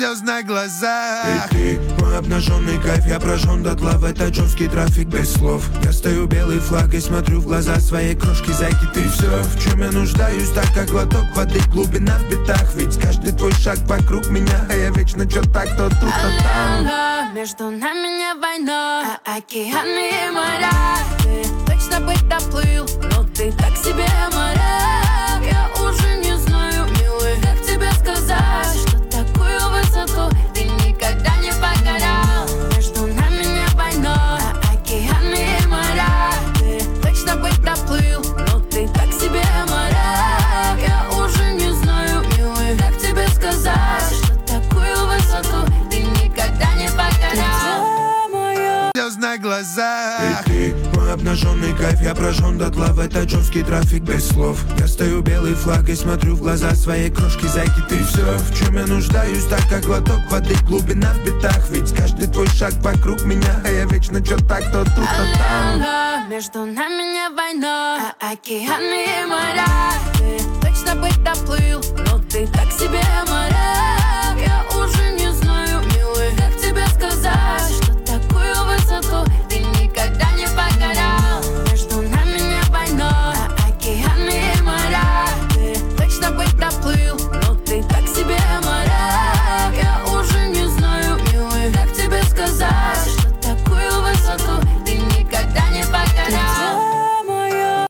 Звездных глазах. И ты, мой обнаженный кайф, я прожжен дотла в этот жесткий трафик без слов. Я стою белый флаг и смотрю в глаза своей крошки, зайки, ты все, в чем я нуждаюсь, так как глоток воды, глубина в битах. Ведь каждый твой шаг вокруг меня, а я вечно чё так, то тут, то там. Между нами не война, а океаны и моря. Ты точно быть доплыл, но ты так себе моряк. Я уже не знаю, милый, как тебе сказать, что такую высоту ты никогда не покорял. Между нами не война, а океаны и моря. Ты точно быть доплыл, но ты так себе моряк. Я уже не знаю, милый, как тебе сказать, что такую высоту ты никогда не покорял. В звездных глазах. И ты, мой обнаженный кайф, я прожжен дотла в этот жесткий трафик без слов. Я стою белый флаг и смотрю в глаза своей крошки, зайки, ты все, в чем я нуждаюсь, так как глоток воды, глубина в битах. Ведь каждый твой шаг вокруг меня, а я вечно чё так, то тут, то там. Между нами не война, а океаны и моря. Ты точно быть доплыл, но ты так себе моряк.